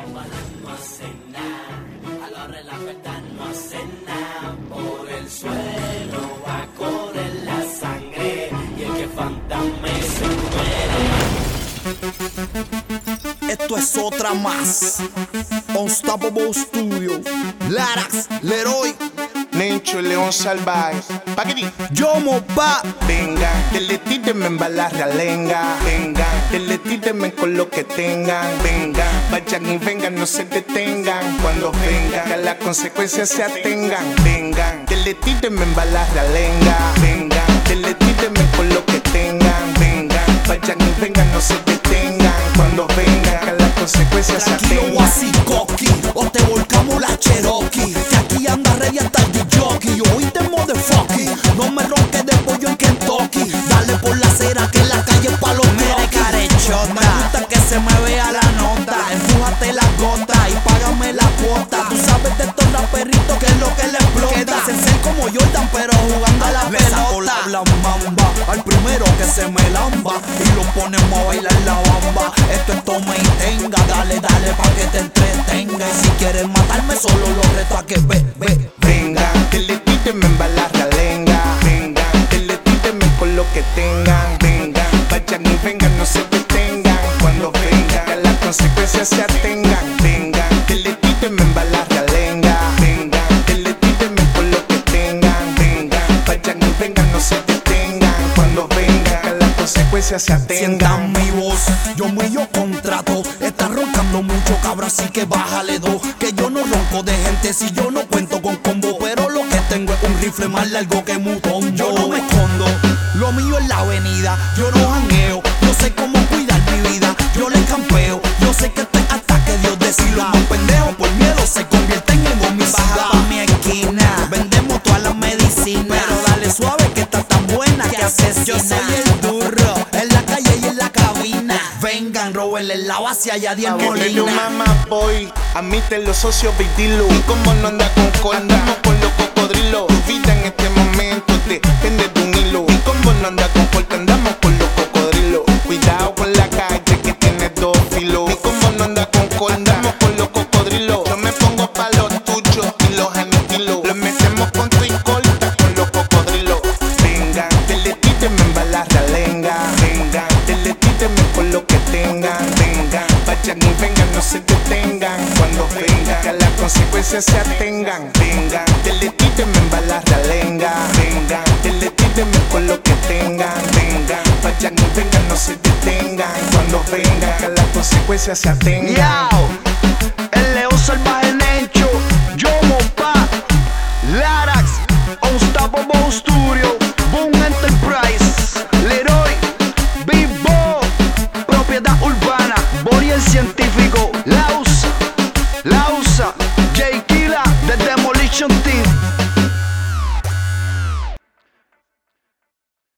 no hacen nada, a los la verdad no hacen nada. Por el suelo va a correr la sangre y el que fantame se muere. Esto es otra más. Unstoppable Studio. Larax, Leroy, Nencho, el león salvaje. Paquiti. Yomo Pa. Venga, que le tírenme en balas realenga. Venga, que le tírenme con lo que tengan. Venga, vayan y vengan, no se detengan. Cuando vengan, que a las consecuencias se atengan. Vengan, que le tírenme en balas realenga. Venga, que le tírenme con lo que tengan. Venga, vayan y vengan, no se detengan. Cuando vengan, que a las consecuencias se Tranquilo, atengan. así coqui, o te volcamos la Cherokee. Que aquí anda ready hasta el jockey. Oíste motherfucky, no me ronques de pollo en Kentucky. Dale por la acera que la calle es pa' los carechota. Me gusta que se me vea la nota. Empújate la gota y págame la cuota. Tú sabes de estos raperitos que es lo que le explota. Quedarse ser como Jordan pero jugando a la pelota. Le saco la mamba al primero que se me lamba y lo ponemos a bailar la bamba. Esto es toma y tenga, dale, dale pa' que te entretenga. Y si quieres matarme solo lo reto a que ve. Venga, que le tírenme en balas realenga. Venga, que le tírenme con lo que tengan. Venga, vayan y vengan, no se detengan. Cuando vengan, que a las consecuencias se atengan. Venga, que le tírenme en balas realenga. Venga, que le tírenme con lo que tengan. Venga, vayan y vengan, no se detengan. Cuando vengan, que a las consecuencias se atengan. Sientan mi voz, yo muy yo contrato. Están roncando mucho, cabra, así que bájale dos. Que yo no ronco de gente si yo no cuento con combo. Pero lo que tengo es un rifle más largo que Mutón. Yo no me escondo, lo mío es la avenida. Yo no jangueo, yo sé cómo cuidar mi vida. Yo le campeo, yo sé que estoy hasta que Dios decida. Los pendejos por miedo se convierten en homicidas. Baja pa' mi esquina, vendemos todas las medicinas. Pero dale suave que está tan buena que asesina. Yo soy el duro, en la calle y en la cabina. Vengan, róbenle la base allá de Molina. Molina. Mamá boy, admite los socios Vitilo. Y como no anda con cola, andamos con los cocodrilos. Tu vida en este momento depende de un hilo. Y como no anda con corte, andamos con los cocodrilos. Cuidado con la calle que tiene dos filos. Y como no anda con corte, andamos con los cocodrilos. Yo me pongo pa' los tuyos y los aniquilo. Los metemos con tu y corta con los cocodrilos. Vengan, que le tírenme en balas realenga. Vengan, que le tírenme con lo que tengan. Vengan, vayan y vengan, no se detengan. Cuando vengan, que a las consecuencias se atengan. Vengan, que le tírenme en balas realenga. Vengan, que le tírenme con lo que tengan. Vengan, vayan y vengan, no se detengan. Cuando vengan, que a las consecuencias se atengan. Yao, el león salvaje Nencho, Yomo Pa, Larax, Unstoppable Studio, Boom Enterprise.